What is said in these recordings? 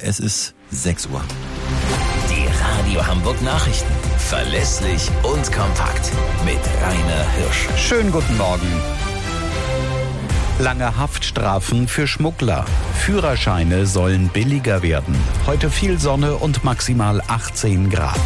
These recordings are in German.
Es ist 6 Uhr. Die Radio Hamburg Nachrichten. Verlässlich und kompakt. Mit Rainer Hirsch. Schönen guten Morgen. Lange Haftstrafen für Schmuggler. Führerscheine sollen billiger werden. Heute viel Sonne und maximal 18 Grad.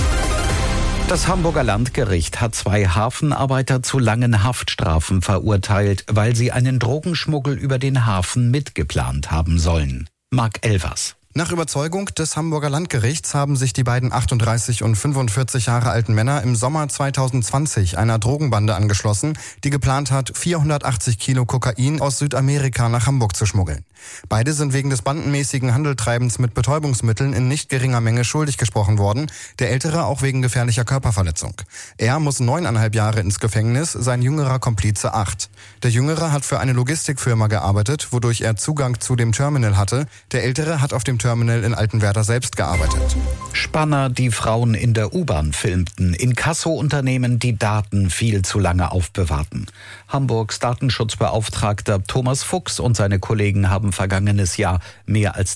Das Hamburger Landgericht hat 2 Hafenarbeiter zu langen Haftstrafen verurteilt, weil sie einen Drogenschmuggel über den Hafen mitgeplant haben sollen. Marc Elvers. Nach Überzeugung des Hamburger Landgerichts haben sich die beiden 38 und 45 Jahre alten Männer im Sommer 2020 einer Drogenbande angeschlossen, die geplant hat, 480 Kilo Kokain aus Südamerika nach Hamburg zu schmuggeln. Beide sind wegen des bandenmäßigen Handeltreibens mit Betäubungsmitteln in nicht geringer Menge schuldig gesprochen worden, der Ältere auch wegen gefährlicher Körperverletzung. Er muss 9,5 Jahre ins Gefängnis, sein jüngerer Komplize 8. Der Jüngere hat für eine Logistikfirma gearbeitet, wodurch er Zugang zu dem Terminal hatte. Der Ältere hat auf dem Terminal in Altenwerder selbst gearbeitet. Spanner, die Frauen in der U-Bahn filmten, Inkasso-Unternehmen, die Daten viel zu lange aufbewahrten. Hamburgs Datenschutzbeauftragter Thomas Fuchs und seine Kollegen haben vergangenes Jahr mehr als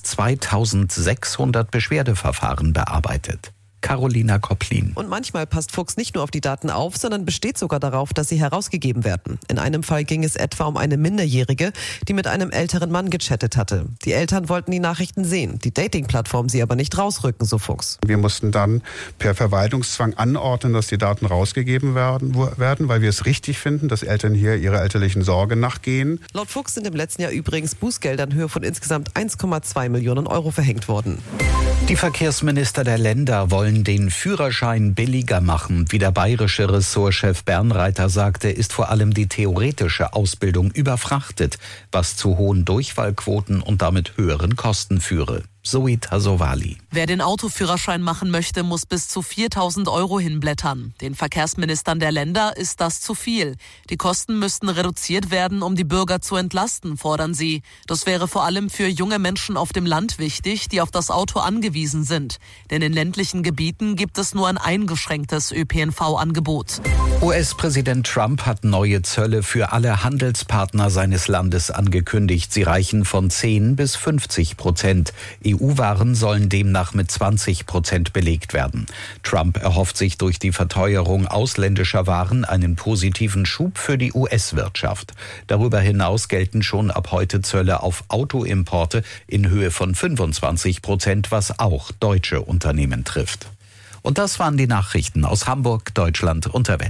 2600 Beschwerdeverfahren bearbeitet. Carolina Kopplin. Und manchmal passt Fuchs nicht nur auf die Daten auf, sondern besteht sogar darauf, dass sie herausgegeben werden. In einem Fall ging es etwa um eine Minderjährige, die mit einem älteren Mann gechattet hatte. Die Eltern wollten die Nachrichten sehen, die Dating-Plattform sie aber nicht rausrücken, so Fuchs. Wir mussten dann per Verwaltungszwang anordnen, dass die Daten rausgegeben werden, weil wir es richtig finden, dass Eltern hier ihrer elterlichen Sorge nachgehen. Laut Fuchs sind im letzten Jahr übrigens Bußgelder in Höhe von insgesamt 1,2 Millionen Euro verhängt worden. Die Verkehrsminister der Länder wollen den Führerschein billiger machen. Wie der bayerische Ressortchef Bernreiter sagte, ist vor allem die theoretische Ausbildung überfrachtet, was zu hohen Durchfallquoten und damit höheren Kosten führe. Zoe Tasovali. Wer den Autoführerschein machen möchte, muss bis zu 4.000 Euro hinblättern. Den Verkehrsministern der Länder ist das zu viel. Die Kosten müssten reduziert werden, um die Bürger zu entlasten, fordern sie. Das wäre vor allem für junge Menschen auf dem Land wichtig, die auf das Auto angewiesen sind. Denn in ländlichen Gebieten gibt es nur ein eingeschränktes ÖPNV-Angebot. US-Präsident Trump hat neue Zölle für alle Handelspartner seines Landes angekündigt. Sie reichen von 10 bis 50%. EU-Waren sollen demnach mit 20% belegt werden. Trump erhofft sich durch die Verteuerung ausländischer Waren einen positiven Schub für die US-Wirtschaft. Darüber hinaus gelten schon ab heute Zölle auf Autoimporte in Höhe von 25%, was auch deutsche Unternehmen trifft. Und das waren die Nachrichten aus Hamburg, Deutschland und der Welt.